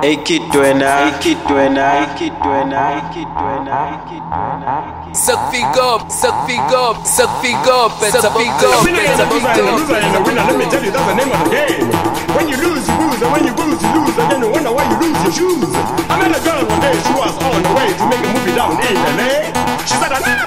Suck fig up, suck fig up, suck fig up, suck fig up. Winner and a loser and a loser and a winner. Let me tell you, that's the name of the game. When you lose, you lose, and when you lose, you lose. And then you wonder why you lose your shoes. I met a girl one day, she was on the way to make a movie down in LA. She said,